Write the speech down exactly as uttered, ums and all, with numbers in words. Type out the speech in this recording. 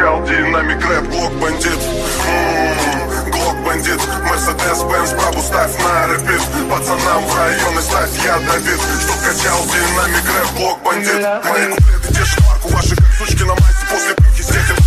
качал динамик, рэп, глок бандит. Ммм, глок бандит. Мерседес, Бенз, бабу ставь на репит. Пацанам в районе ставь ядовит. Что качал динамик, рэп, глок бандит. Мои куплеты держат марку, ваши как сучки на массе. После плюхи стекер